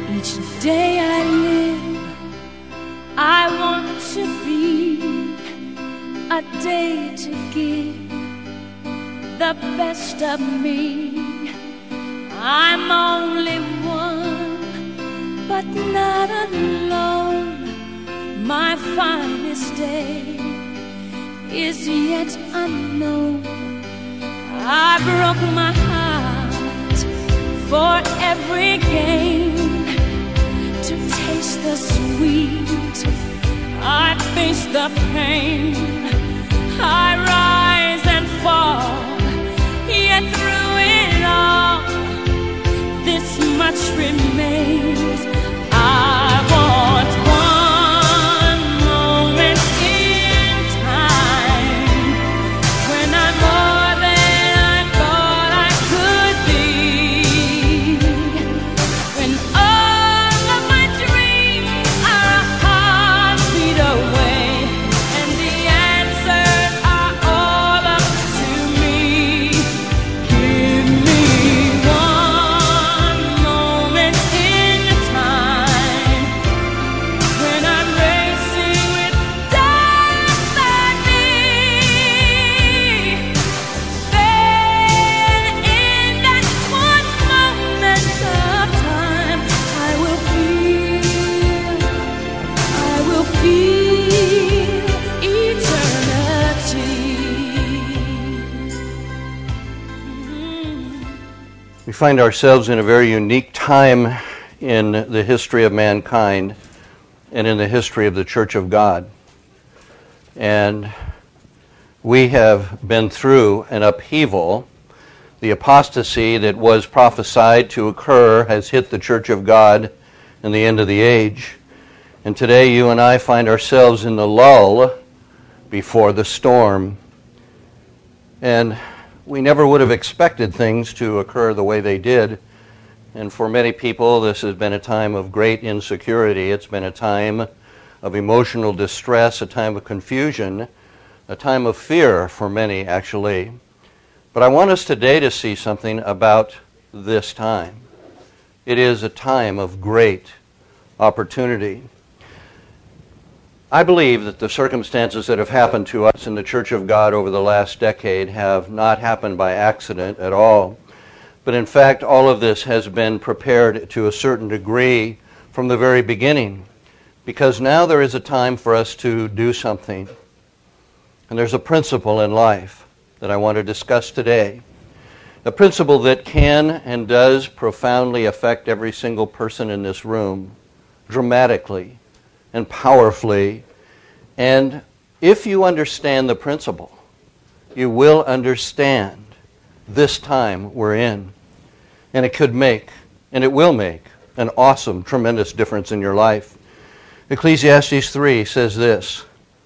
Each day I live, I want to be a day to give the best of me. I'm only one, but not alone. My finest day is yet unknown. I broke my heart for every gain, to taste the sweet, I face the pain. I rise and fall, yet through it all, this much remains. I want one moment in time when I'm more than I thought I could be, when all of my dreams are a heartbeat away, and the answers are all up to me. Give me one moment in time when I'm racing with destiny. Then in that one moment of time, I will feel eternity. We find ourselves in a very unique time in the history of mankind and in the history of the Church of God. And we have been through an upheaval. The apostasy that was prophesied to occur has hit the Church of God in the end of the age. And today you and I find ourselves in the lull before the storm. And we never would have expected things to occur the way they did. And for many people, this has been a time of great insecurity. It's been a time of emotional distress, a time of confusion, a time of fear for many, actually. But I want us today to see something about this time. It is a time of great opportunity. I believe that the circumstances that have happened to us in the Church of God over the last decade have not happened by accident at all. But in fact, all of this has been prepared to a certain degree from the very beginning, because now there is a time for us to do something. And there's a principle in life that I want to discuss today, a principle that can and does profoundly affect every single person in this room, dramatically and powerfully. And if you understand the principle, you will understand this time we're in. And it could make, and it will make, an awesome, tremendous difference in your life. Ecclesiastes 3 says this: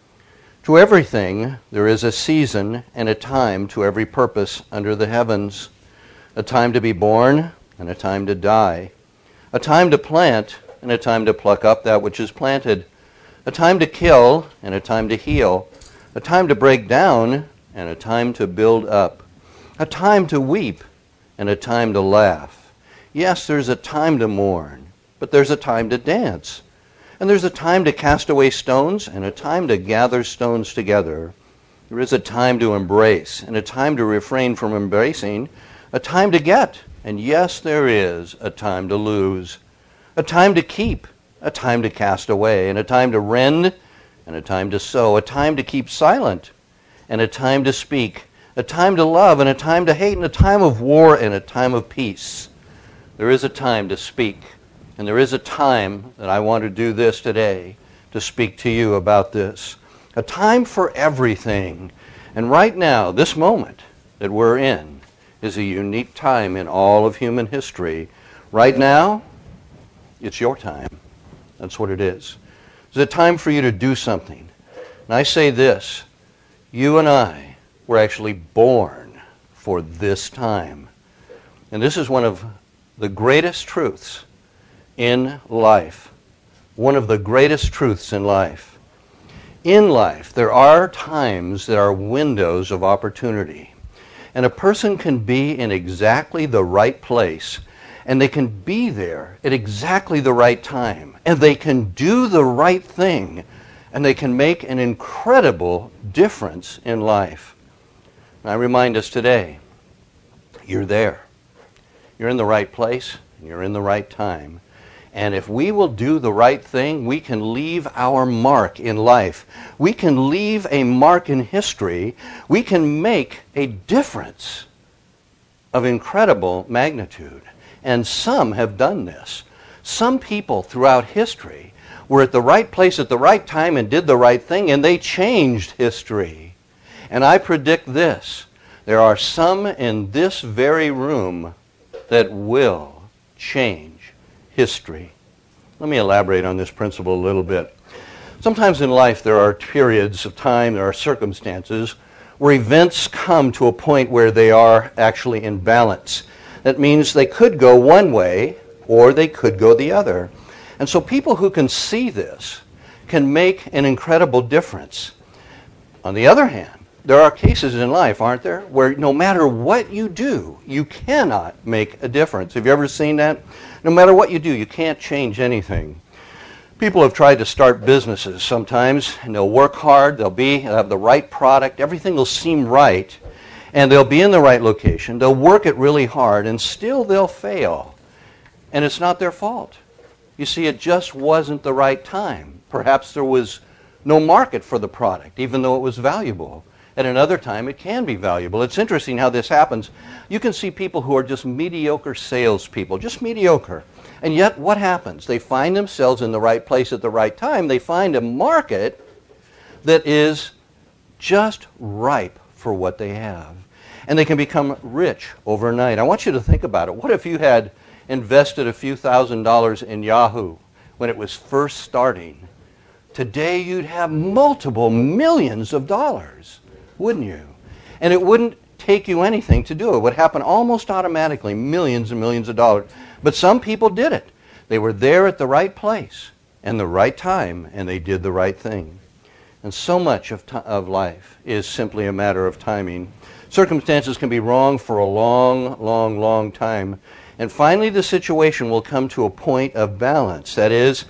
"To everything there is a season and a time to every purpose under the heavens, a time to be born and a time to die, a time to plant and a time to pluck up that which is planted, a time to kill and a time to heal, a time to break down and a time to build up, a time to weep and a time to laugh. Yes, there's a time to mourn, but there's a time to dance. And there's a time to cast away stones and a time to gather stones together. There is a time to embrace and a time to refrain from embracing, a time to get, and yes, there is a time to lose, a time to keep, a time to cast away, and a time to rend and a time to sow, a time to keep silent and a time to speak, a time to love and a time to hate, and a time of war and a time of peace." There is a time to speak, and there is a time that I want to do this today, to speak to you about this. A time for everything. And right now, this moment that we're in is a unique time in all of human history. Right now, it's your time. That's what it is. It's a time for you to do something. And I say this: you and I were actually born for this time. And this is one of the greatest truths in life. One of the greatest truths in life. In life, there are times that are windows of opportunity. And a person can be in exactly the right place And they can be there at exactly the right time. And they can do the right thing. And they can make an incredible difference in life. And I remind us today, you're there. You're in the right place, and you're in the right time. And if we will do the right thing, we can leave our mark in life. We can leave a mark in history. We can make a difference of incredible magnitude. And some have done this. Some people throughout history were at the right place at the right time and did the right thing, and they changed history. And I predict this. There are some in this very room that will change history. Let me elaborate on this principle a little bit. Sometimes in life there are periods of time, there are circumstances where events come to a point where they are actually in balance. That means they could go one way or they could go the other. And so people who can see this can make an incredible difference. On the other hand, there are cases in life, aren't there, where no matter what you do, you cannot make a difference. Have you ever seen that? No matter what you do, you can't change anything. People have tried to start businesses sometimes, and they'll work hard, they'll have the right product, everything will seem right, and they'll be in the right location, they'll work it really hard, and still they'll fail. And it's not their fault. You see, it just wasn't the right time. Perhaps there was no market for the product, even though it was valuable. At another time, it can be valuable. It's interesting how this happens. You can see people who are just mediocre salespeople, just mediocre. And yet, what happens? They find themselves in the right place at the right time. They find a market that is just ripe for what they have. And they can become rich overnight. I want you to think about it. What if you had invested a few $1,000s in Yahoo when it was first starting? Today, you'd have multiple millions of dollars. Wouldn't you? And it wouldn't take you anything to do it. It would happen almost automatically, millions and millions of dollars. But some people did it. They were there at the right place and the right time, and they did the right thing. And so much of life is simply a matter of timing. Circumstances can be wrong for a long time. And finally, the situation will come to a point of balance. That is,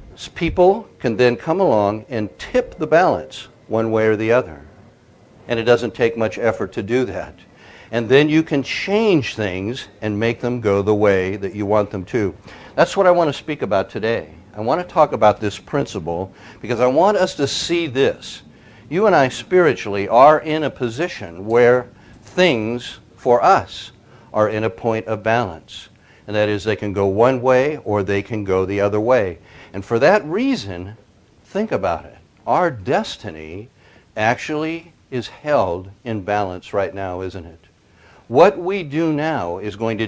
people can then come along and tip the balance one way or the other. And it doesn't take much effort to do that. And then you can change things and make them go the way that you want them to. That's what I want to speak about today. I want to talk about this principle because I want us to see this. You and I spiritually are in a position where things for us are in a point of balance. And that is, they can go one way or they can go the other way. And for that reason, think about it. Our destiny actually is held in balance right now, isn't it? What we do now is going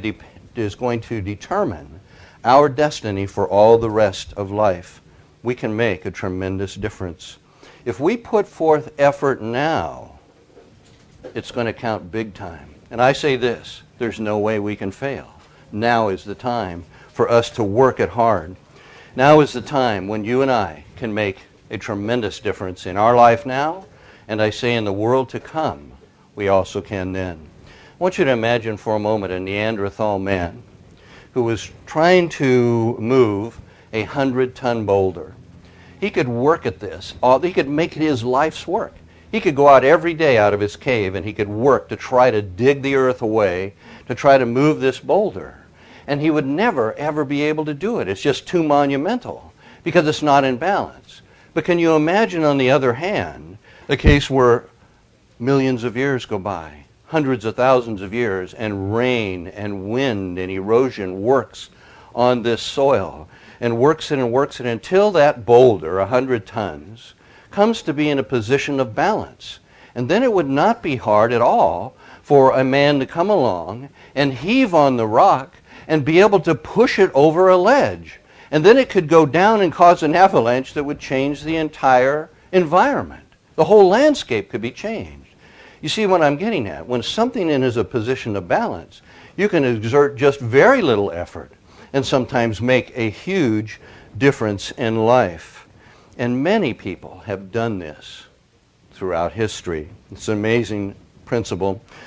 to determine our destiny for all the rest of life. We can make a tremendous difference. If we put forth effort now, it's going to count big time. And I say this, there's no way we can fail. Now is the time for us to work it hard. Now is the time when you and I can make a tremendous difference in our life now, and I say in the world to come, we also can then. I want you to imagine for a moment a Neanderthal man who was trying to move a 100-ton boulder. He could work at this. He could make it his life's work. He could go out every day out of his cave and he could work to try to dig the earth away, to try to move this boulder. And he would never, ever be able to do it. It's just too monumental because it's not in balance. But can you imagine, on the other hand, a case where millions of years go by, hundreds of thousands of years, and rain and wind and erosion works on this soil and works it until that boulder, 100 tons, comes to be in a position of balance. And then it would not be hard at all for a man to come along and heave on the rock and be able to push it over a ledge. And then it could go down and cause an avalanche that would change the entire environment. The whole landscape could be changed. You see what I'm getting at? When something is a position of balance, you can exert just very little effort and sometimes make a huge difference in life. And many people have done this throughout history. It's an amazing principle.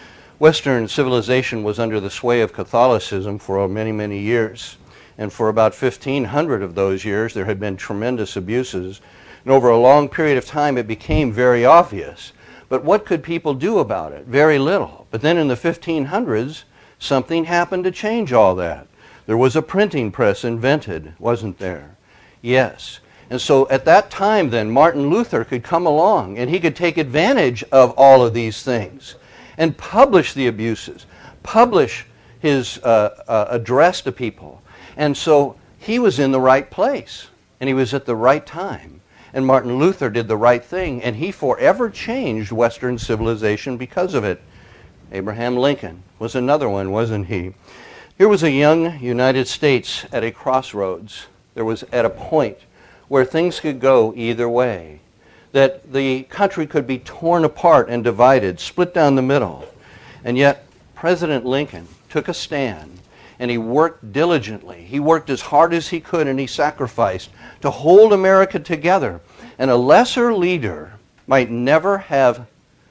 Western civilization was under the sway of Catholicism for many, many years. And for about 1,500 of those years, there had been tremendous abuses. And over a long period of time, it became very obvious. But what could people do about it? Very little. But then in the 1500s, something happened to change all that. There was a printing press invented, wasn't there? Yes. And so at that time then, Martin Luther could come along and he could take advantage of all of these things and publish the abuses, publish his address to people. And so he was in the right place and he was at the right time. And Martin Luther did the right thing, and he forever changed Western civilization because of it. Abraham Lincoln was another one, wasn't he? Here was a young United States at a crossroads. There was at a point where things could go either way, that the country could be torn apart and divided, split down the middle. And yet President Lincoln took a stand, and he worked diligently. He worked as hard as he could, and he sacrificed to hold America together. And a lesser leader might never have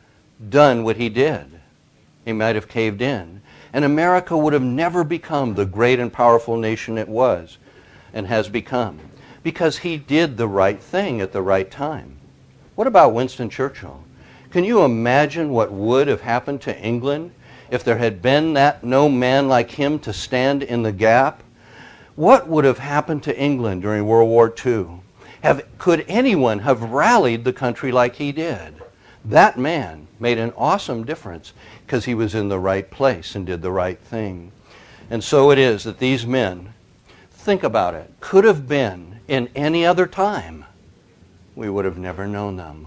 done what he did. He might have caved in. And America would have never become the great and powerful nation it was and has become, because he did the right thing at the right time. What about Winston Churchill? Can you imagine what would have happened to England if there had been no man like him to stand in the gap? What would have happened to England during World War II? Could anyone have rallied the country like he did? That man made an awesome difference because he was in the right place and did the right thing. And so it is that these men, think about it, could have been in any other time. We would have never known them,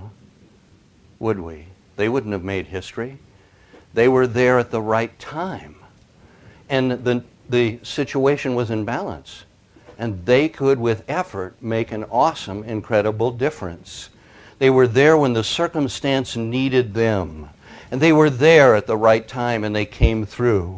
would we? They wouldn't have made history. They were there at the right time. And the situation was in balance. And they could, with effort, make an awesome, incredible difference. They were there when the circumstance needed them. And they were there at the right time, and they came through.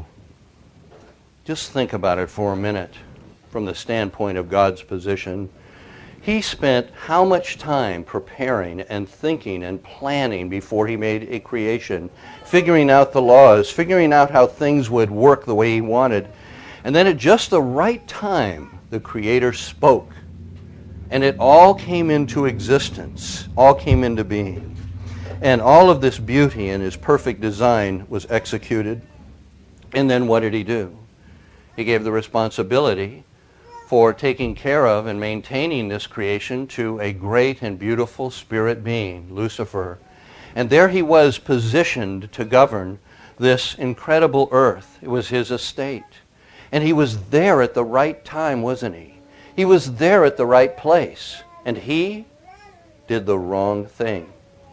Just think about it for a minute from the standpoint of God's position. He spent how much time preparing and thinking and planning before he made a creation, figuring out the laws, figuring out how things would work the way he wanted. And then at just the right time, the Creator spoke. And it all came into existence, all came into being. And all of this beauty and his perfect design was executed. And then what did he do? He gave the responsibility for taking care of and maintaining this creation to a great and beautiful spirit being, Lucifer. And there he was positioned to govern this incredible earth. It was his estate. And he was there at the right time, wasn't he? He was there at the right place. And he did the wrong thing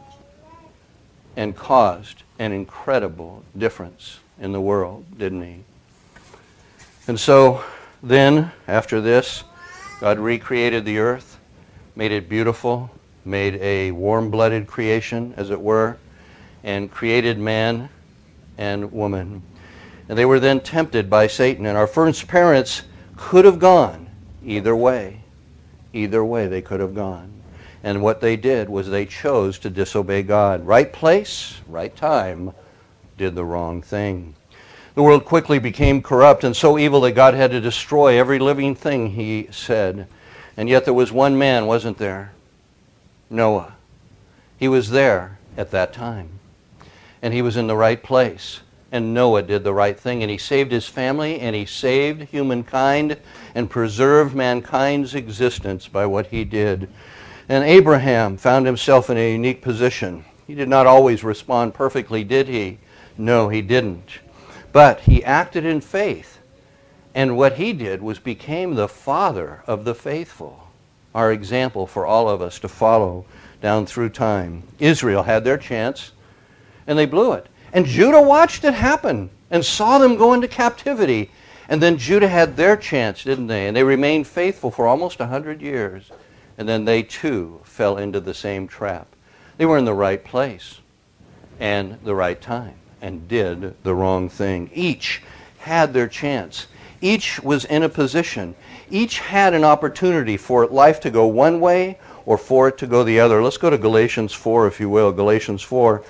and caused an incredible difference in the world, didn't he? And so then, after this, God recreated the earth, made it beautiful, made a warm-blooded creation, as it were, and created man and woman. And they were then tempted by Satan. And our first parents could have gone either way. Either way they could have gone. And what they did was they chose to disobey God. Right place, right time, did the wrong thing. The world quickly became corrupt and so evil that God had to destroy every living thing, he said. And yet there was one man, wasn't there? Noah. He was there at that time. And he was in the right place. And Noah did the right thing. And he saved his family, and he saved humankind and preserved mankind's existence by what he did. And Abraham found himself in a unique position. He did not always respond perfectly, did he? No, he didn't. But he acted in faith. And what he did was became the father of the faithful. Our example for all of us to follow down through time. Israel had their chance, and they blew it. And Judah watched it happen and saw them go into captivity. And then Judah had their chance, didn't they? And they remained faithful for almost 100 years. And then they too fell into the same trap. They were in the right place and the right time and did the wrong thing. Each had their chance. Each was in a position. Each had an opportunity for life to go one way or for it to go the other. Let's go to Galatians 4, if you will. Galatians 4.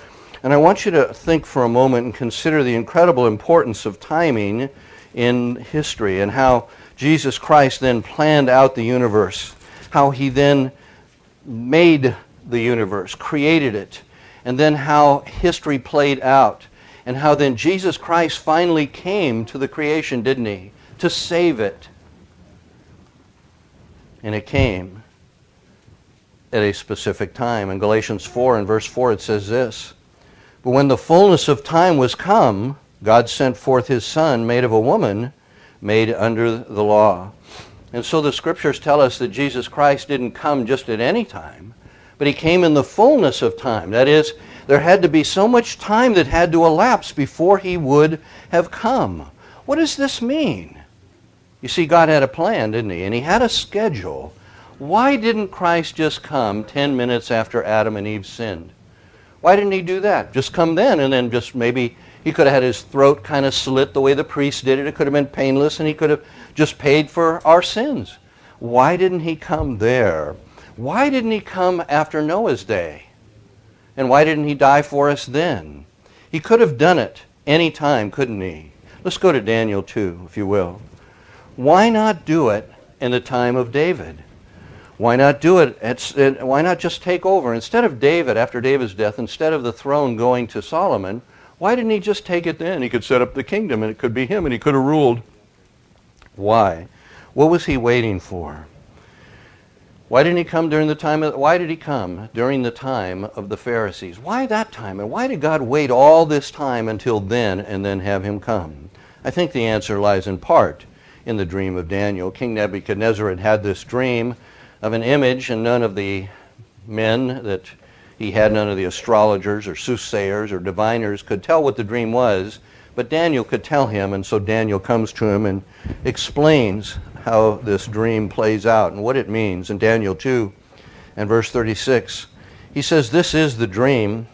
And I want you to think for a moment and consider the incredible importance of timing in history and how Jesus Christ then planned out the universe, how he then made the universe, created it, and then how history played out, and how then Jesus Christ finally came to the creation, didn't he, to save it. And it came at a specific time. In Galatians 4 and verse 4 it says this, "But when the fullness of time was come, God sent forth his Son, made of a woman, made under the law." And so the Scriptures tell us that Jesus Christ didn't come just at any time, but he came in the fullness of time. That is, there had to be so much time that had to elapse before he would have come. What does this mean? You see, God had a plan, didn't he? And he had a schedule. Why didn't Christ just come 10 minutes after Adam and Eve sinned? Why didn't he do that? Just come then, and then just maybe he could have had his throat kind of slit the way the priest did it. It could have been painless, and he could have just paid for our sins. Why didn't he come there? Why didn't he come after Noah's day? And why didn't he die for us then? He could have done it any time, couldn't he? Let's go to Daniel 2, if you will. Why not do it in the time of David? Why not do it? Why not just take over? Instead of David, after David's death, instead of the throne going to Solomon, why didn't he just take it then? He could set up the kingdom, and it could be him, and he could have ruled. Why? What was he waiting for? Why didn't he come during the time of, why did he come during the time of the Pharisees? Why that time? And why did God wait all this time until then and then have him come? I think the answer lies in part in the dream of Daniel. King Nebuchadnezzar had had this dream of an image, and none of the men that he had, none of the astrologers or soothsayers or diviners could tell what the dream was, but Daniel could tell him, and so Daniel comes to him and explains how this dream plays out and what it means. In Daniel 2 and verse 36, he says, "This is the dream,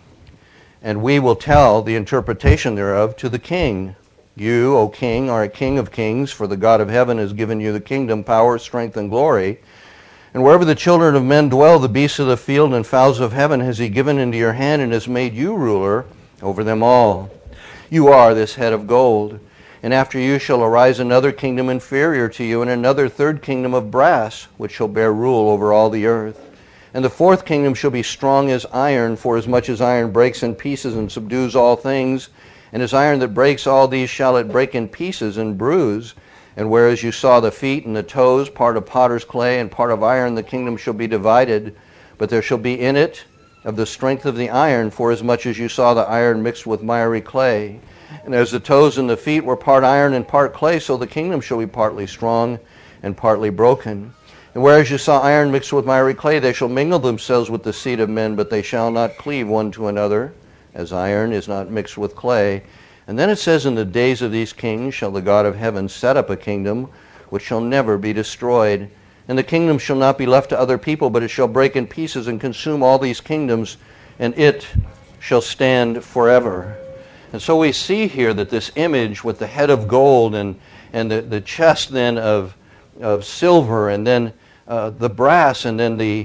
and we will tell the interpretation thereof to the king. You, O king, are a king of kings, for the God of heaven has given you the kingdom, power, strength, and glory. And wherever the children of men dwell, the beasts of the field and fowls of heaven has he given into your hand, and has made you ruler over them all. You are this head of gold. And after you shall arise another kingdom inferior to you, and another third kingdom of brass, which shall bear rule over all the earth. And the fourth kingdom shall be strong as iron, for as much as iron breaks in pieces and subdues all things, and as iron that breaks all these shall it break in pieces and bruise. And whereas you saw the feet and the toes, part of potter's clay and part of iron, the kingdom shall be divided, but there shall be in it of the strength of the iron, for as much as you saw the iron mixed with miry clay. And as the toes and the feet were part iron and part clay, so the kingdom shall be partly strong and partly broken. And whereas you saw iron mixed with miry clay, they shall mingle themselves with the seed of men, but they shall not cleave one to another, as iron is not mixed with clay. And then it says, in the days of these kings shall the God of heaven set up a kingdom which shall never be destroyed. And the kingdom shall not be left to other people, but it shall break in pieces and consume all these kingdoms, and it shall stand forever." And so we see here that this image with the head of gold and the chest then of silver, and then the brass, and then the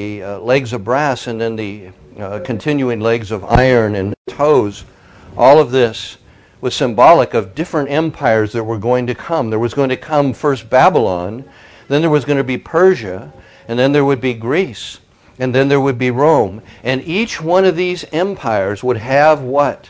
legs of brass, and then the continuing legs of iron and toes, all of this was symbolic of different empires that were going to come. There was going to come first Babylon, then there was going to be Persia, and then there would be Greece, and then there would be Rome. And each one of these empires would have what?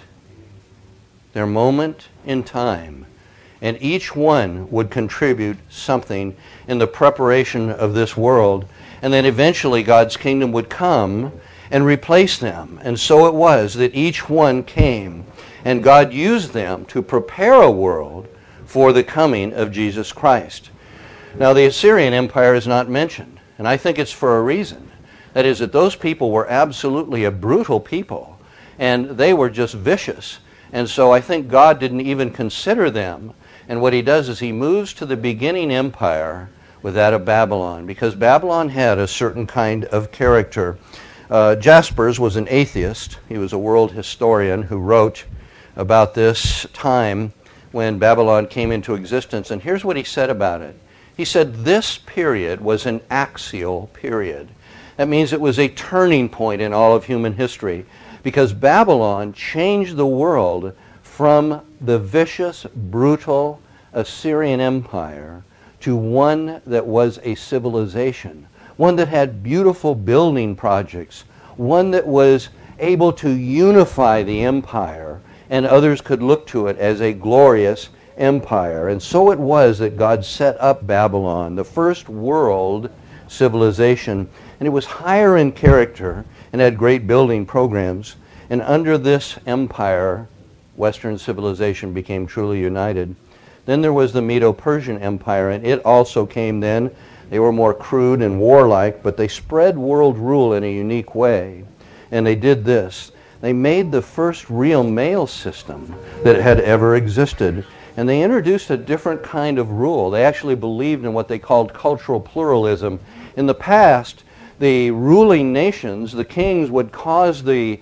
Their moment in time. And each one would contribute something in the preparation of this world. And then eventually God's kingdom would come and replace them. And so it was that each one came, and God used them to prepare a world for the coming of Jesus Christ. Now, the Assyrian Empire is not mentioned, and I think it's for a reason. That is, that those people were absolutely a brutal people, and they were just vicious. And so I think God didn't even consider them. And what he does is he moves to the beginning empire with that of Babylon, because Babylon had a certain kind of character. Jaspers was an atheist. He was a world historian who wrote about this time when Babylon came into existence. And here's what he said about it. He said this period was an axial period. That means it was a turning point in all of human history. because Babylon changed the world from the vicious, brutal Assyrian Empire to one that was a civilization, one that had beautiful building projects, one that was able to unify the empire, and others could look to it as a glorious empire. And so it was that God set up Babylon, the first world civilization, and it was higher in character and had great building programs. And under this empire, Western civilization became truly united. Then there was the Medo-Persian Empire, and it also came then. They were more crude and warlike, but they spread world rule in a unique way. And they did this. They made the first real mail system that had ever existed. And they introduced a different kind of rule. They actually believed in what they called cultural pluralism. In the past, the ruling nations, the kings, would cause the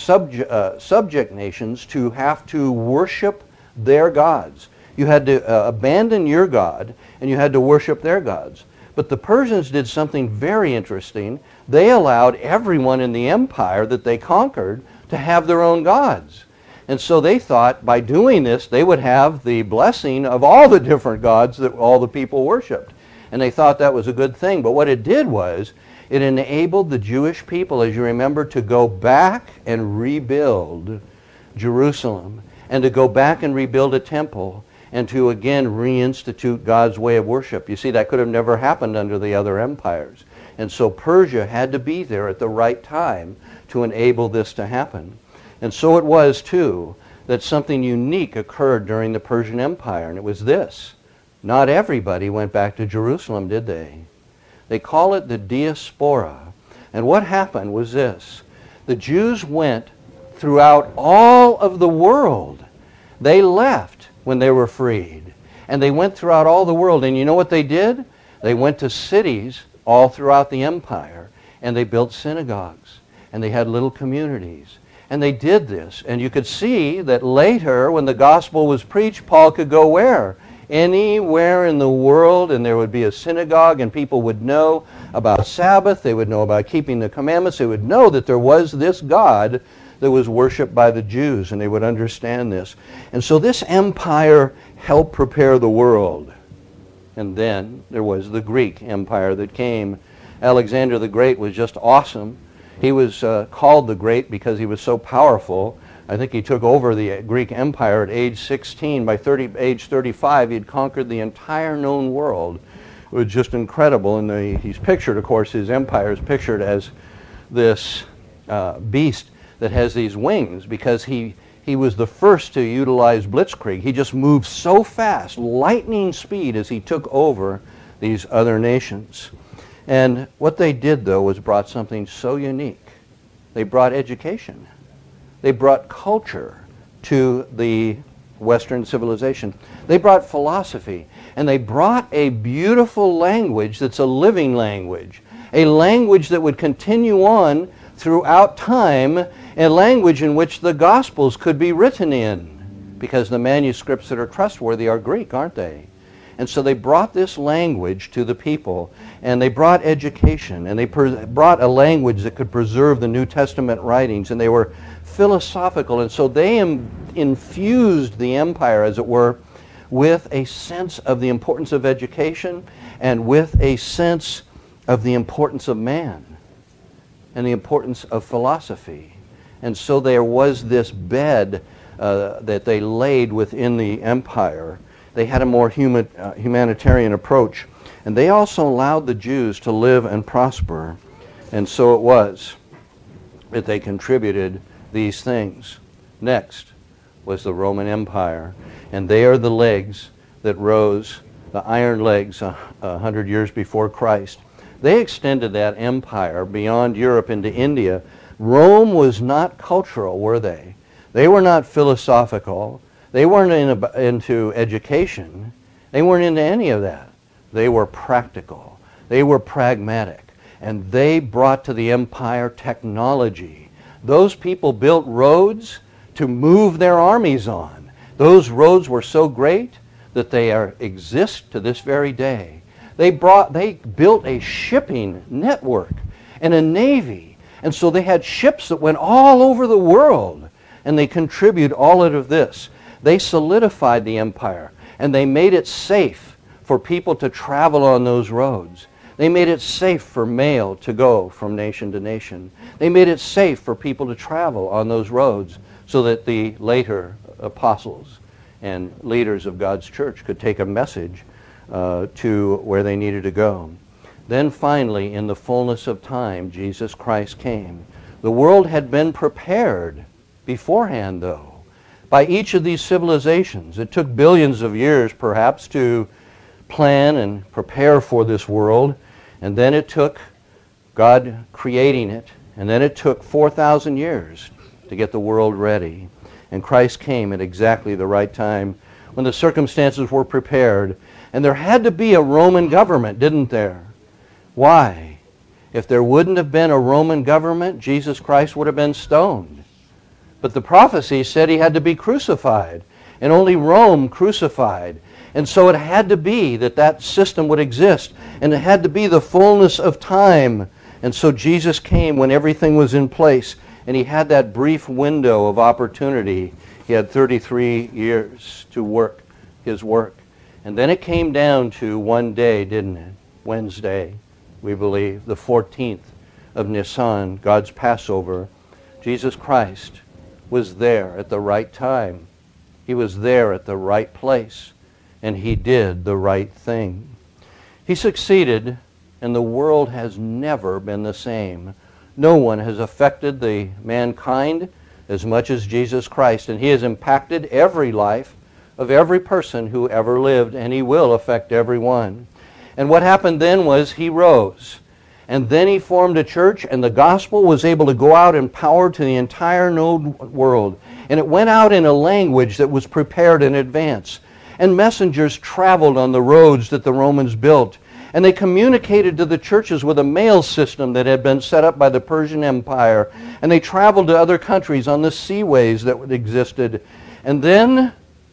subject nations to have to worship their gods. You had to abandon your god, and you had to worship their gods. But the Persians did something very interesting. They allowed everyone in the empire that they conquered to have their own gods. And so they thought by doing this, they would have the blessing of all the different gods that all the people worshipped. And they thought that was a good thing. But what it did was, it enabled the Jewish people, as you remember, to go back and rebuild Jerusalem, and to go back and rebuild a temple, and to again reinstitute God's way of worship. You see, that could have never happened under the other empires. And so Persia had to be there at the right time to enable this to happen. And so it was, too, that something unique occurred during the Persian Empire, and it was this. Not everybody went back to Jerusalem, did they? They call it the diaspora. And what happened was this. The Jews went throughout all of the world. They left when they were freed. And they went throughout all the world. And you know what they did? They went to cities all throughout the empire, and they built synagogues, and they had little communities. And they did this. And you could see that later, when the gospel was preached, Paul could go where? Anywhere in the world, and there would be a synagogue, and people would know about Sabbath, they would know about keeping the commandments, they would know that there was this God that was worshipped by the Jews, and they would understand this. And so this empire helped prepare the world. And then there was the Greek Empire that came. Alexander the Great was just awesome. He was called the Great because he was so powerful. I think he took over the Greek Empire at age 16. By age 35, he had conquered the entire known world. It was just incredible. And he's pictured, of course, his empire is pictured as this beast that has these wings, because he was the first to utilize blitzkrieg. He just moved so fast, lightning speed, as he took over these other nations. And what they did, though, was brought something so unique. They brought education. They brought culture to the Western civilization. They brought philosophy. And they brought a beautiful language that's a living language, a language that would continue on throughout time, a language in which the Gospels could be written in, because the manuscripts that are trustworthy are Greek, aren't they? And so they brought this language to the people, and they brought education, and they brought a language that could preserve the New Testament writings, and they were philosophical, and so they infused the empire, as it were, with a sense of the importance of education and with a sense of the importance of man and the importance of philosophy. And so there was this bed that they laid within the empire. They had a more humanitarian approach. And they also allowed the Jews to live and prosper. And so it was that they contributed these things. Next was the Roman Empire. And they are the legs that rose, the iron legs, 100 years before Christ. They extended that empire beyond Europe into India. Rome was not cultural, were they? They were not philosophical. They weren't into education. They weren't into any of that. They were practical. They were pragmatic. And they brought to the empire technology. Those people built roads to move their armies on. Those roads were so great that they exist to this very day. They built a shipping network and a navy, And so they had ships that went all over the world, and they contribute all of this. They solidified the empire, and they made it safe for people to travel on those roads. They made it safe for mail to go from nation to nation. They made it safe for people to travel on those roads so that the later apostles and leaders of God's church could take a message to where they needed to go. Then finally, in the fullness of time, Jesus Christ came. The world had been prepared beforehand, though, by each of these civilizations. It took billions of years, perhaps, to plan and prepare for this world, and then it took God creating it, and then it took 4,000 years to get the world ready. And Christ came at exactly the right time when the circumstances were prepared. And there had to be a Roman government, didn't there? Why? If there wouldn't have been a Roman government, Jesus Christ would have been stoned. But the prophecy said he had to be crucified, and only Rome crucified. And so it had to be that that system would exist, and it had to be the fullness of time. And so Jesus came when everything was in place, and he had that brief window of opportunity. He had 33 years to work his work. And then it came down to one day, didn't it? Wednesday, we believe, the 14th of Nisan, God's Passover. Jesus Christ was there at the right time. He was there at the right place, and he did the right thing. He succeeded, and the world has never been the same. No one has affected the mankind as much as Jesus Christ, and he has impacted every life of every person who ever lived, and he will affect everyone. And what happened then was he rose, and then he formed a church, and the gospel was able to go out in power to the entire known world. And it went out in a language that was prepared in advance. And messengers traveled on the roads that the Romans built. And they communicated to the churches with a mail system that had been set up by the Persian Empire. And they traveled to other countries on the seaways that existed. And then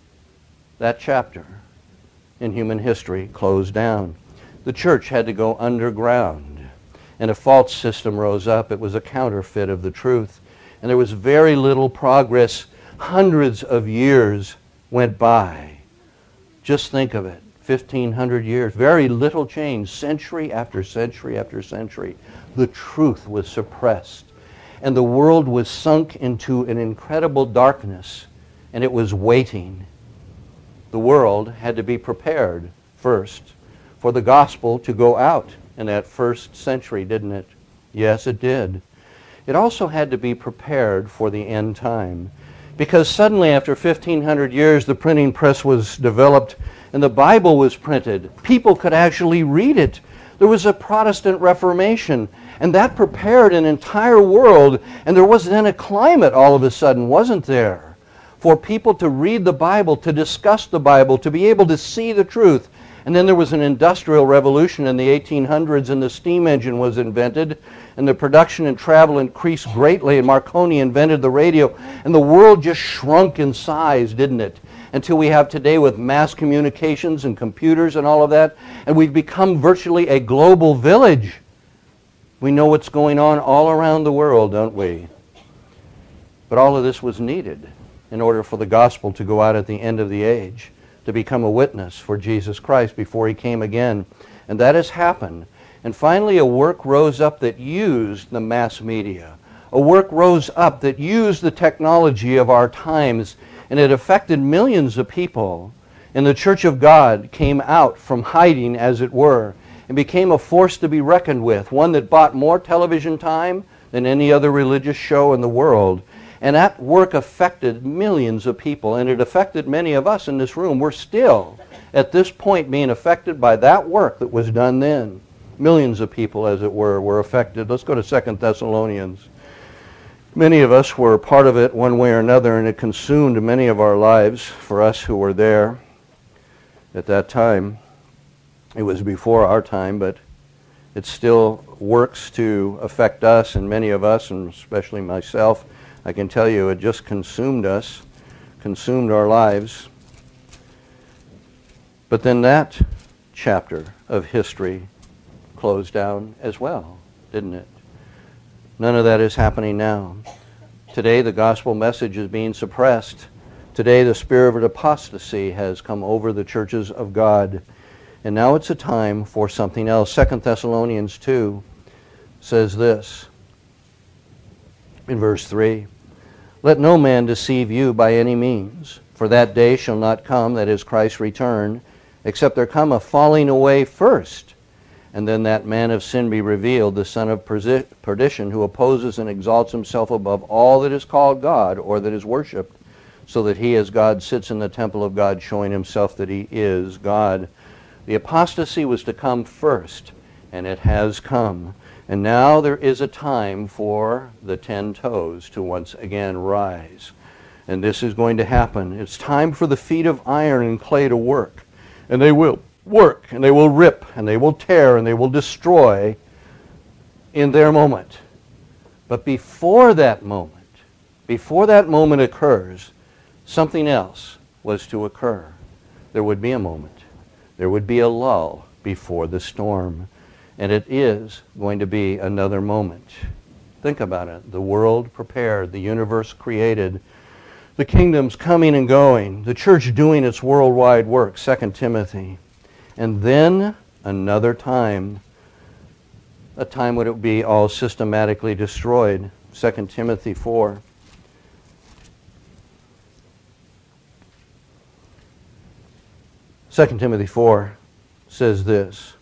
that chapter in human history closed down. The church had to go underground. And a false system rose up. It was a counterfeit of the truth. And there was very little progress. Hundreds of years went by. Just think of it. 1,500 years. Very little change. Century after century after century. The truth was suppressed. And the world was sunk into an incredible darkness. And it was waiting. The world had to be prepared first for the gospel to go out in that first century, didn't it? Yes, it did. It also had to be prepared for the end time. Because suddenly, after 1,500 years, the printing press was developed and the Bible was printed. People could actually read it. There was a Protestant Reformation, and that prepared an entire world, and there was then a climate all of a sudden, wasn't there? For people to read the Bible, to discuss the Bible, to be able to see the truth. And then there was an industrial revolution in the 1800s, and the steam engine was invented, and the production and travel increased greatly, and Marconi invented the radio, and the world just shrunk in size, didn't it? Until we have today with mass communications and computers and all of that, and we've become virtually a global village. We know what's going on all around the world, don't we? But all of this was needed in order for the gospel to go out at the end of the age, to become a witness for Jesus Christ before he came again. And that has happened. And finally, a work rose up that used the mass media. A work rose up that used the technology of our times, and it affected millions of people. And the Church of God came out from hiding, as it were, and became a force to be reckoned with, one that bought more television time than any other religious show in the world. And that work affected millions of people, and it affected many of us in this room. We're still, at this point, being affected by that work that was done then. Millions of people, as it were affected. Let's go to 2 Thessalonians. Many of us were part of it one way or another, and it consumed many of our lives for us who were there at that time. It was before our time, but it still works to affect us, and many of us, and especially myself. I can tell you it just consumed us, consumed our lives. But then that chapter of history closed down as well, didn't it? None of that is happening now. Today the gospel message is being suppressed. Today the spirit of apostasy has come over the churches of God. And now it's a time for something else. 2 Thessalonians 2 says this in verse 3. Let no man deceive you by any means, for that day shall not come, that is Christ's return, except there come a falling away first, and then that man of sin be revealed, the son of perdition, who opposes and exalts himself above all that is called God or that is worshipped, so that he as God sits in the temple of God, showing himself that he is God. The apostasy was to come first, and it has come. And now there is a time for the 10 toes to once again rise. And this is going to happen. It's time for the feet of iron and clay to work. And they will work, and they will rip, and they will tear, and they will destroy in their moment. But before that moment occurs, something else was to occur. There would be a moment. There would be a lull before the storm. And it is going to be another moment. Think about it. The world prepared, the universe created, the kingdoms coming and going, the church doing its worldwide work, 2 Timothy. And then another time, a time when it would be all systematically destroyed, 2 Timothy 4. 2 Timothy 4 says this.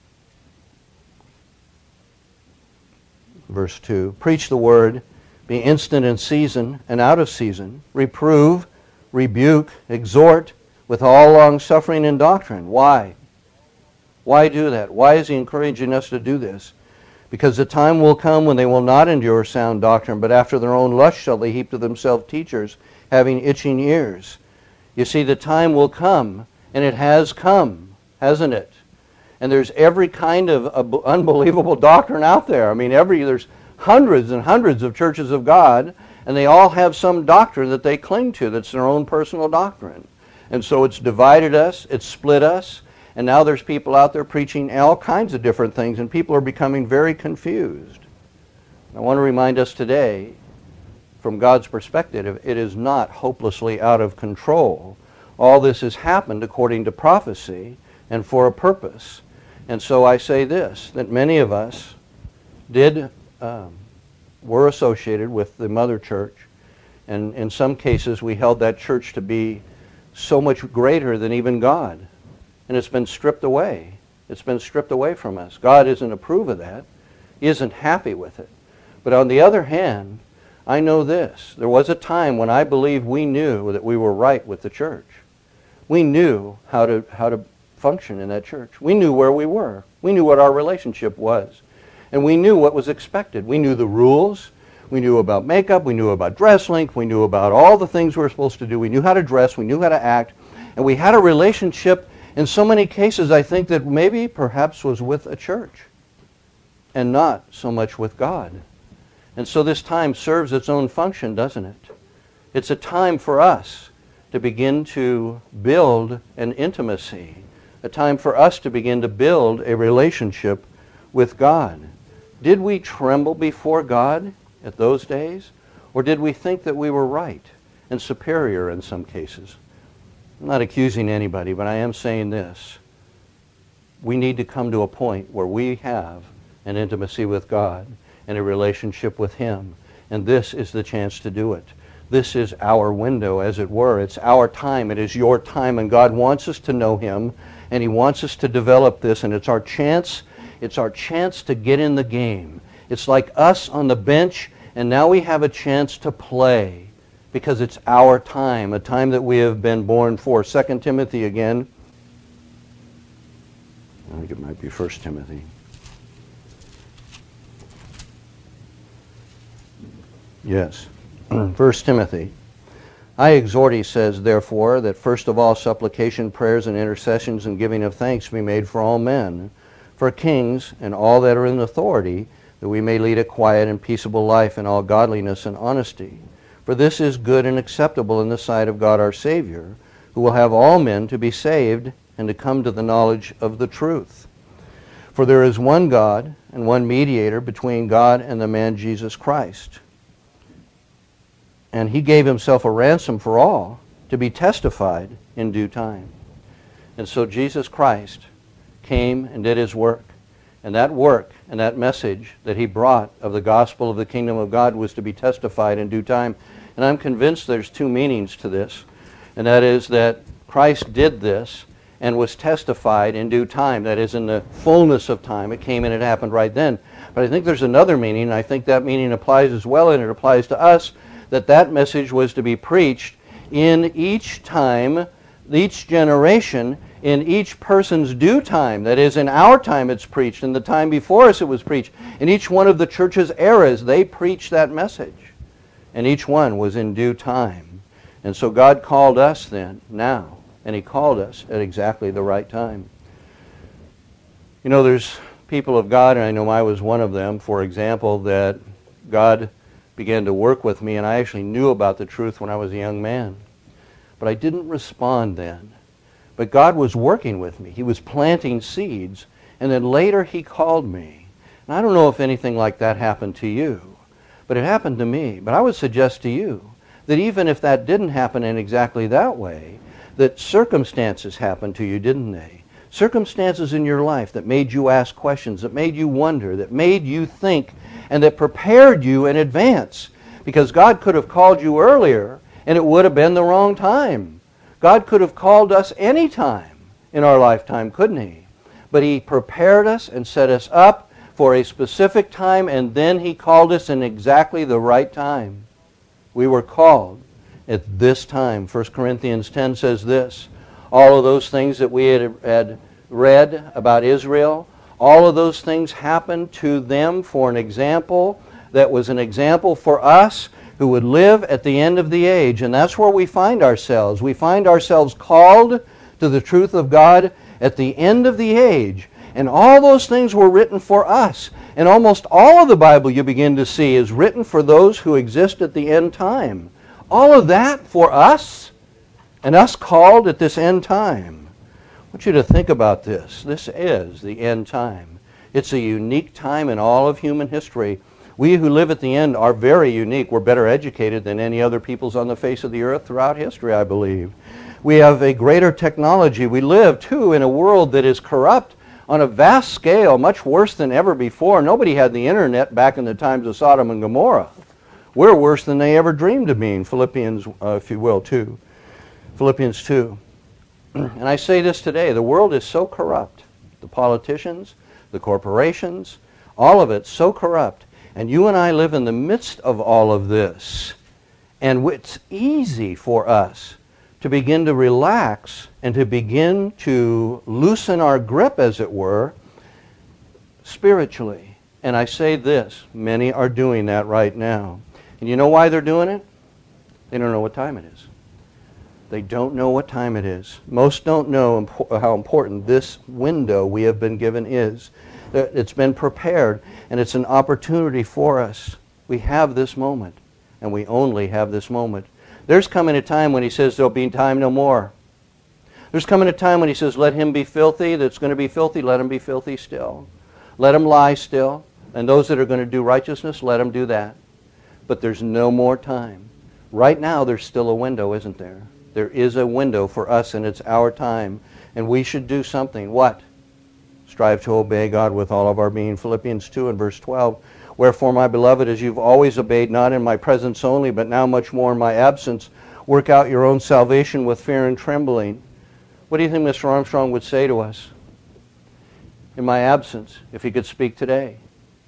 Verse 2, preach the word, be instant in season and out of season, reprove, rebuke, exhort with all long-suffering and doctrine. Why? Why do that? Why is he encouraging us to do this? Because the time will come when they will not endure sound doctrine, but after their own lust shall they heap to themselves teachers, having itching ears. You see, the time will come, and it has come, hasn't it? And there's every kind of unbelievable doctrine out there. I mean, there's hundreds and hundreds of churches of God, and they all have some doctrine that they cling to that's their own personal doctrine. And so it's divided us, it's split us, and now there's people out there preaching all kinds of different things, and people are becoming very confused. I want to remind us today, from God's perspective, it is not hopelessly out of control. All this has happened according to prophecy and for a purpose. And so I say this, that many of us were associated with the mother church, and in some cases we held that church to be so much greater than even God. And it's been stripped away. It's been stripped away from us. God isn't approve of that. He isn't happy with it. But on the other hand, I know this. There was a time when I believe we knew that we were right with the church. We knew how to function in that church. We knew where we were. We knew what our relationship was. And we knew what was expected. We knew the rules. We knew about makeup. We knew about dress length. We knew about all the things we were supposed to do. We knew how to dress. We knew how to act. And we had a relationship in so many cases, I think, that maybe perhaps was with a church and not so much with God. And so this time serves its own function, doesn't it? It's a time for us to begin to build an intimacy, a time for us to begin to build a relationship with God. Did we tremble before God at those days? Or did we think that we were right and superior in some cases? I'm not accusing anybody, but I am saying this. We need to come to a point where we have an intimacy with God and a relationship with Him. And this is the chance to do it. This is our window, as it were. It's our time. It is your time. And God wants us to know Him, and He wants us to develop this. And it's our chance. It's our chance to get in the game. It's like us on the bench, and now we have a chance to play because it's our time, a time that we have been born for. 2 Timothy again. I think it might be 1 Timothy. Yes. 1 Timothy. I exhort, he says, therefore, that first of all supplication, prayers, and intercessions and giving of thanks be made for all men, for kings and all that are in authority, that we may lead a quiet and peaceable life in all godliness and honesty. For this is good and acceptable in the sight of God our Savior, who will have all men to be saved and to come to the knowledge of the truth. For there is one God and one mediator between God and the man Jesus Christ. And he gave himself a ransom for all to be testified in due time. And so Jesus Christ came and did his work. And that work and that message that he brought of the gospel of the kingdom of God was to be testified in due time. And I'm convinced there's two meanings to this. And that is that Christ did this and was testified in due time. That is, in the fullness of time. It came and it happened right then. But I think there's another meaning, and I think that meaning applies as well, and it applies to us, that message was to be preached in each time, each generation, in each person's due time. That is, in our time it's preached. In the time before us it was preached. In each one of the church's eras they preached that message. And each one was in due time. And so God called us then, now. And he called us at exactly the right time. You know, there's people of God, and I know I was one of them, for example, that God began to work with me, and I actually knew about the truth when I was a young man. But I didn't respond then. But God was working with me. He was planting seeds, and then later he called me. And I don't know if anything like that happened to you, but it happened to me. But I would suggest to you that even if that didn't happen in exactly that way, that circumstances happened to you, didn't they? Circumstances in your life that made you ask questions, that made you wonder, that made you think, and that prepared you in advance. Because God could have called you earlier, and it would have been the wrong time. God could have called us any time in our lifetime, couldn't he? But he prepared us and set us up for a specific time, and then he called us in exactly the right time. We were called at this time. 1 Corinthians 10 says this, all of those things that we had read about Israel, all of those things happened to them for an example that was an example for us who would live at the end of the age. And that's where we find ourselves. We find ourselves called to the truth of God at the end of the age. And all those things were written for us. And almost all of the Bible you begin to see is written for those who exist at the end time. All of that for us, and us called at this end time. I want you to think about this. This is the end time. It's a unique time in all of human history. We who live at the end are very unique. We're better educated than any other peoples on the face of the earth throughout history, I believe. We have a greater technology. We live, too, in a world that is corrupt on a vast scale, much worse than ever before. Nobody had the internet back in the times of Sodom and Gomorrah. We're worse than they ever dreamed of being. Philippians, if you will, 2. Philippians 2. And I say this today, the world is so corrupt. The politicians, the corporations, all of it so corrupt. And you and I live in the midst of all of this. And it's easy for us to begin to relax and to begin to loosen our grip, as it were, spiritually. And I say this, many are doing that right now. And you know why they're doing it? They don't know what time it is. They don't know what time it is. Most don't know how important this window we have been given is. It's been prepared, and it's an opportunity for us. We have this moment, and we only have this moment. There's coming a time when he says there'll be time no more. There's coming a time when he says, let him be filthy that's going to be filthy, let him be filthy still. Let him lie still. And those that are going to do righteousness, let him do that. But there's no more time. Right now, there's still a window, isn't there? There is a window for us, and it's our time. And we should do something. What? Strive to obey God with all of our being. Philippians 2 and verse 12. Wherefore, my beloved, as you've always obeyed, not in my presence only, but now much more in my absence, work out your own salvation with fear and trembling. What do you think Mr. Armstrong would say to us in my absence, if he could speak today?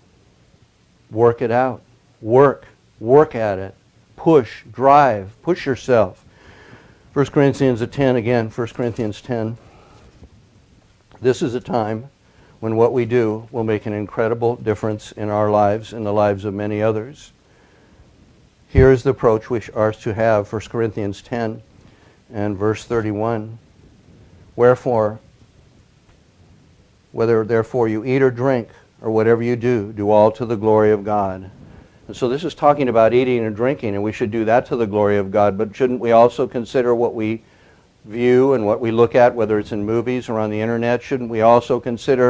Work it out. Work at it. Push, drive, push yourself. 1 Corinthians 10 again, 1 Corinthians 10. This is a time when what we do will make an incredible difference in our lives and the lives of many others. Here is the approach we are to have, 1 Corinthians 10 and verse 31. Wherefore, whether therefore you eat or drink, or whatever you do, do all to the glory of God. And so this is talking about eating and drinking, and we should do that to the glory of God. But shouldn't we also consider what we view and what we look at, whether it's in movies or on the internet? Shouldn't we also consider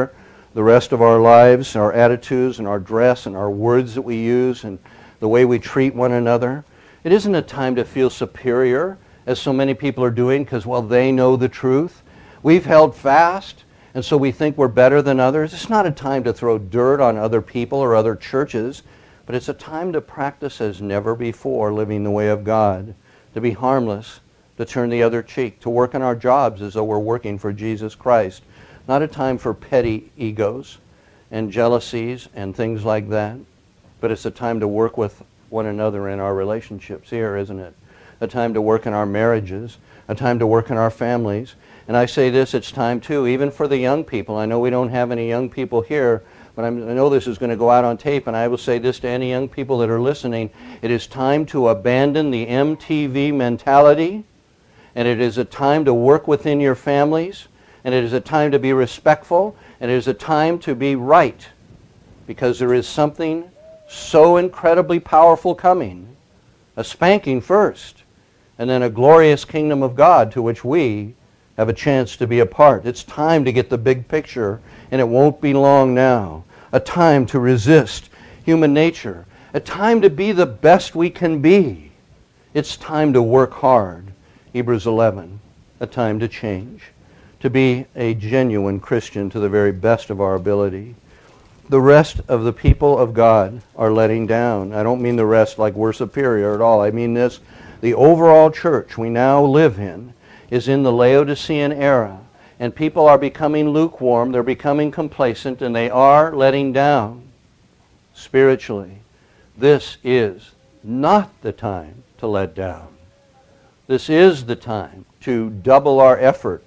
the rest of our lives, our attitudes and our dress and our words that we use and the way we treat one another. It isn't a time to feel superior, as so many people are doing, because, well, they know the truth. We've held fast, and so we think we're better than others. It's not a time to throw dirt on other people or other churches, but it's a time to practice as never before, living the way of God, to be harmless, to turn the other cheek, to work in our jobs as though we're working for Jesus Christ. Not a time for petty egos and jealousies and things like that, but it's a time to work with one another in our relationships here, isn't it? A time to work in our marriages, a time to work in our families. And I say this, it's time too, even for the young people. I know we don't have any young people here, but I know this is going to go out on tape, and I will say this to any young people that are listening. It is time to abandon the MTV mentality, and it is a time to work within your families, and it is a time to be respectful, and it is a time to be right, because there is something so incredibly powerful coming. A spanking first, and then a glorious kingdom of God to which we have a chance to be a part. It's time to get the big picture, and it won't be long now. A time to resist human nature. A time to be the best we can be. It's time to work hard. Hebrews 11, a time to change. To be a genuine Christian to the very best of our ability. The rest of the people of God are letting down. I don't mean the rest like we're superior at all. I mean this. The overall church we now live in is in the Laodicean era. And people are becoming lukewarm. They're becoming complacent. And they are letting down spiritually. This is not the time to let down. This is the time to double our effort.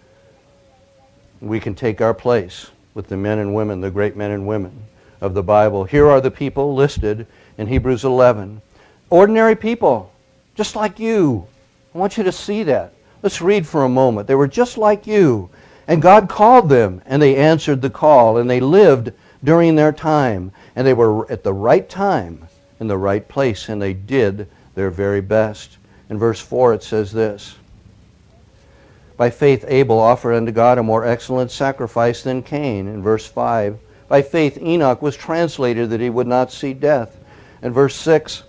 We can take our place with the men and women, the great men and women of the Bible. Here are the people listed in Hebrews 11. Ordinary people, just like you. I want you to see that. Let's read for a moment. They were just like you, and God called them, and they answered the call, and they lived during their time, and they were at the right time, in the right place, and they did their very best. In verse 4 it says this, by faith Abel offered unto God a more excellent sacrifice than Cain. In verse 5, by faith Enoch was translated that he would not see death. In verse 6,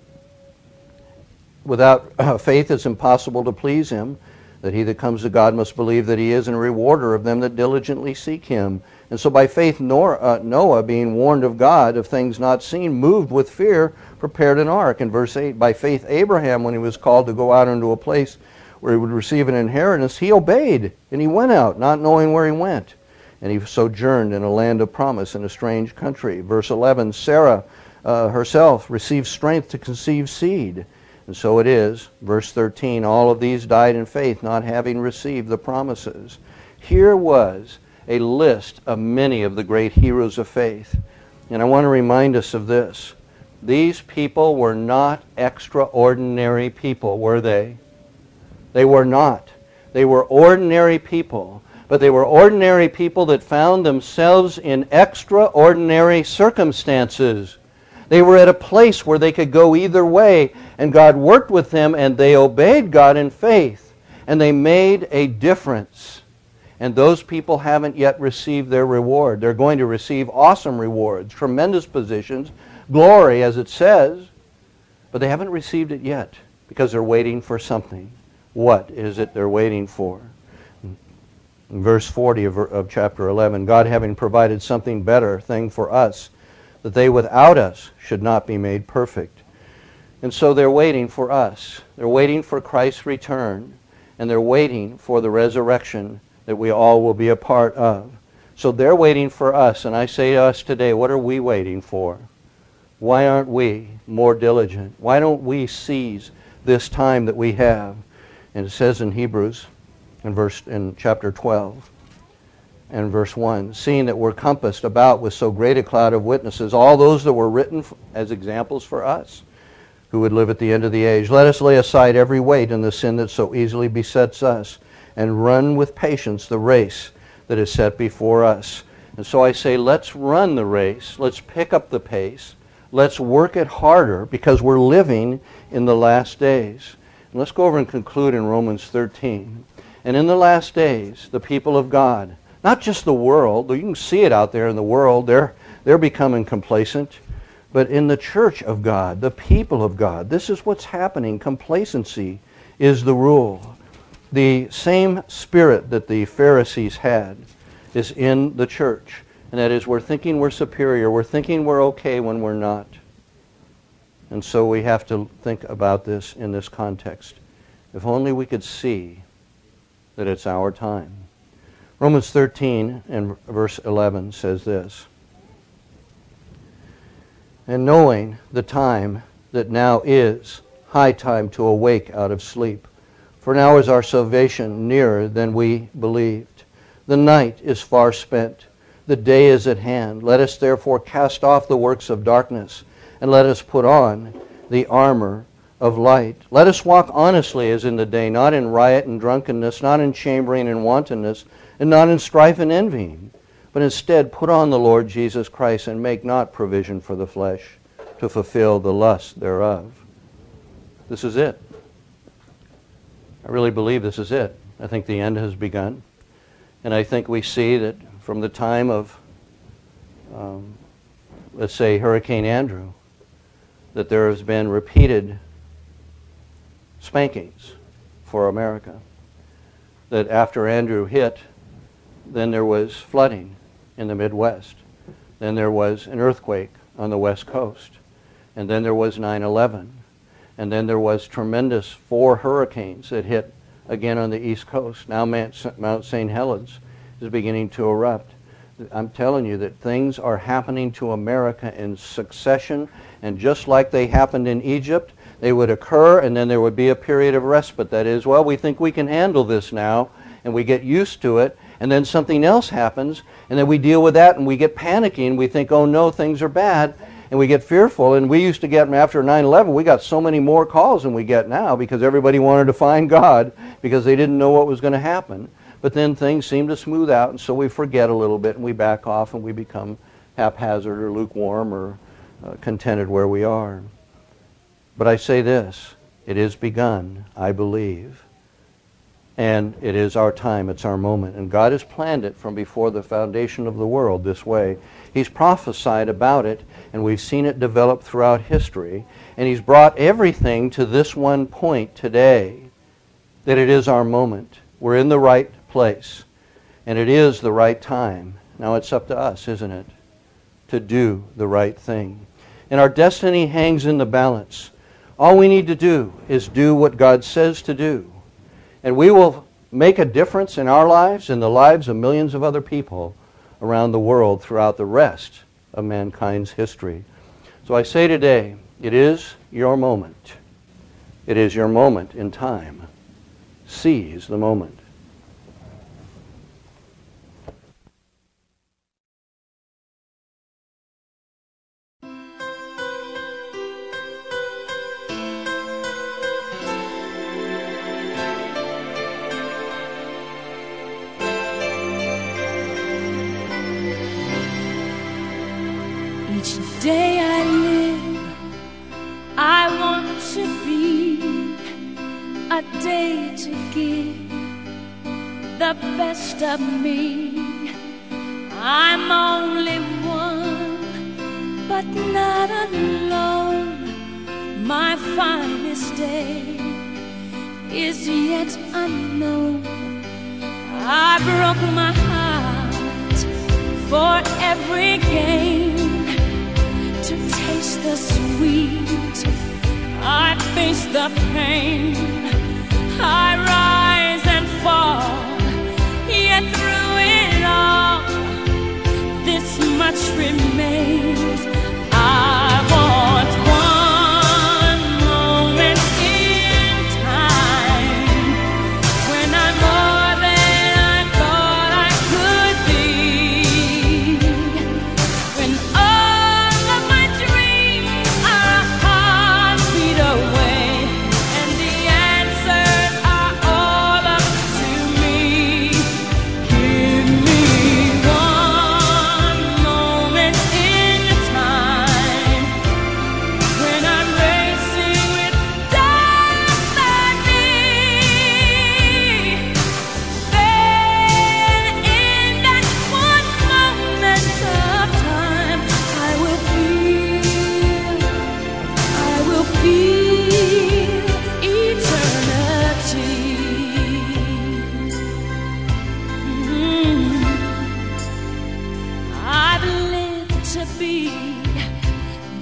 without faith it's impossible to please him, that he that comes to God must believe that he is a rewarder of them that diligently seek him. And so by faith Noah, being warned of God of things not seen, moved with fear, prepared an ark. In verse 8, by faith Abraham, when he was called to go out into a place where he would receive an inheritance, he obeyed, and he went out, not knowing where he went. And he sojourned in a land of promise in a strange country. Verse 11, Sarah herself received strength to conceive seed. And so it is. Verse 13, all of these died in faith, not having received the promises. Here was a list of many of the great heroes of faith. And I want to remind us of this. These people were not extraordinary people, were they? They were not. They were ordinary people. But they were ordinary people that found themselves in extraordinary circumstances. They were at a place where they could go either way, and God worked with them, and they obeyed God in faith, and they made a difference. And those people haven't yet received their reward. They're going to receive awesome rewards, tremendous positions, glory, as it says, but they haven't received it yet because they're waiting for something. What is it they're waiting for? In verse 40 of chapter 11, God having provided something better thing for us, that they without us should not be made perfect. And so they're waiting for us. They're waiting for Christ's return, and they're waiting for the resurrection that we all will be a part of. So they're waiting for us, and I say to us today, what are we waiting for? Why aren't we more diligent? Why don't we seize this time that we have? And it says in Hebrews, in chapter 12, and verse 1, seeing that we're compassed about with so great a cloud of witnesses, all those that were written as examples for us, who would live at the end of the age, let us lay aside every weight and the sin that so easily besets us, and run with patience the race that is set before us. And so I say, let's run the race. Let's pick up the pace. Let's work it harder, because we're living in the last days. And let's go over and conclude in Romans 13. And in the last days, the people of God, Not just the world. You can see it out there in the world. They're becoming complacent. But in the church of God, the people of God, this is what's happening. Complacency is the rule. The same spirit that the Pharisees had is in the church. And that is, we're thinking we're superior. We're thinking we're okay when we're not. And so we have to think about this in this context. If only we could see that it's our time. Romans 13 and verse 11 says this. And knowing the time that now is high time to awake out of sleep. For now is our salvation nearer than we believed. The night is far spent. The day is at hand. Let us therefore cast off the works of darkness, and let us put on the armor of light. Let us walk honestly as in the day, not in riot and drunkenness, not in chambering and wantonness, and not in strife and envying, but instead put on the Lord Jesus Christ and make not provision for the flesh to fulfill the lust thereof. This is it. I really believe this is it. I think the end has begun. And I think we see that from the time of, let's say, Hurricane Andrew, that there has been repeated spankings for America. That after Andrew hit, then there was flooding in the Midwest. Then there was an earthquake on the West Coast. And then there was 9/11. And then there was tremendous 4 hurricanes that hit again on the East Coast. Now Mount St. Helens is beginning to erupt. I'm telling you that things are happening to America in succession, and just like they happened in Egypt, they would occur, and then there would be a period of respite. That is, well, we think we can handle this now, and we get used to it, and then something else happens, and then we deal with that, and we get panicky, and we think, oh no, things are bad, and we get fearful. And we used to get, after 9/11, we got so many more calls than we get now, because everybody wanted to find God, because they didn't know what was going to happen. But then things seem to smooth out, and so we forget a little bit, and we back off, and we become haphazard or lukewarm or contented where we are. But I say this, it is begun, I believe, and it is our time, it's our moment. And God has planned it from before the foundation of the world this way. He's prophesied about it, and we've seen it develop throughout history, and He's brought everything to this one point today, that it is our moment. We're in the right place, and it is the right time. Now it's up to us, isn't it, to do the right thing. And our destiny hangs in the balance. All we need to do is do what God says to do, and we will make a difference in our lives and the lives of millions of other people around the world throughout the rest of mankind's history. So I say today, it is your moment. It is your moment in time. Seize the moment. Each day I live, I want to be a day to give the best of me. I'm only one, but not alone. My finest day is yet unknown. I broke my heart for every gain. To taste the sweet, I face the pain. I rise and fall, yet through it all, this much remains. I want one moment in time when I'm more than I thought I could be. When away, and the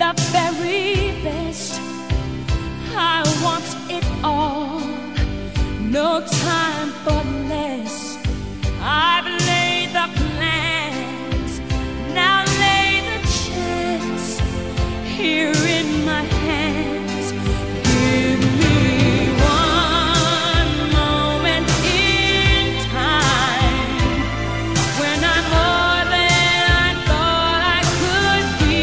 the very best. I want it all, no time for less. I've laid the plans, now lay the chance here in my hands. Give me one moment in time when I'm more than I thought I could be,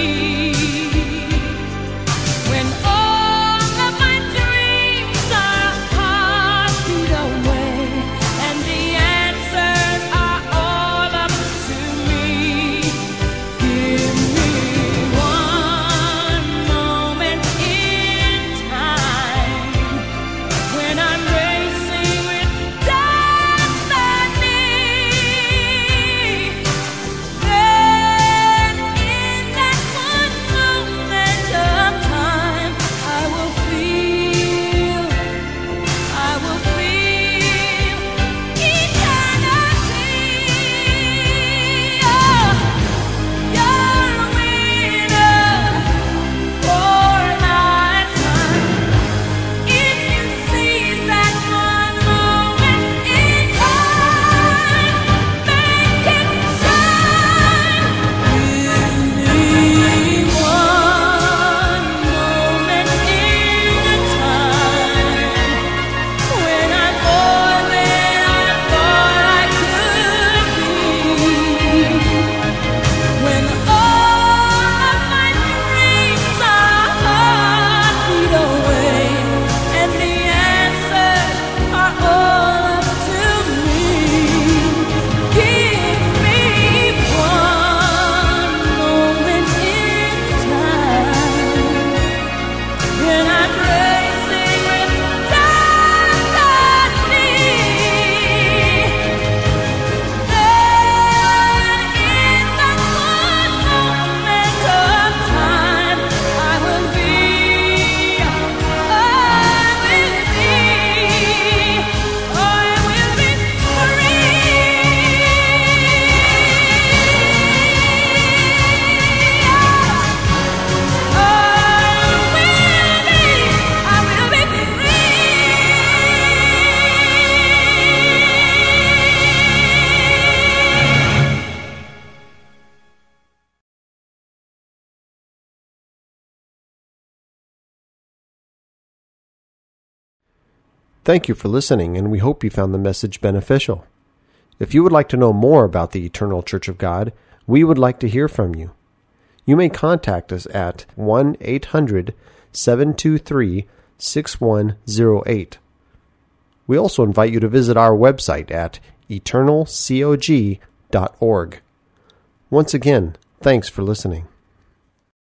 when all of my dreams are a heartbeat away and the answers are all up to me. Give me one moment in time when I'm racing with destiny. Then in that one moment of time, I will feel eternity. Oh, you're a winner for my time. If you seize that one moment in time, make it shine. Give me one moment in time when I'm more than I thought I could be, when all of my dreams are a heartbeat away and the answers are all up to me. Give me one moment in time when I'm racing with destiny. Then in that one moment of time, I will be Thank you for listening, and we hope you found the message beneficial. If you would like to know more about the Eternal Church of God, we would like to hear from you. You may contact us at 1-800-723-6108. We also invite you to visit our website at eternalcog.org. Once again, thanks for listening.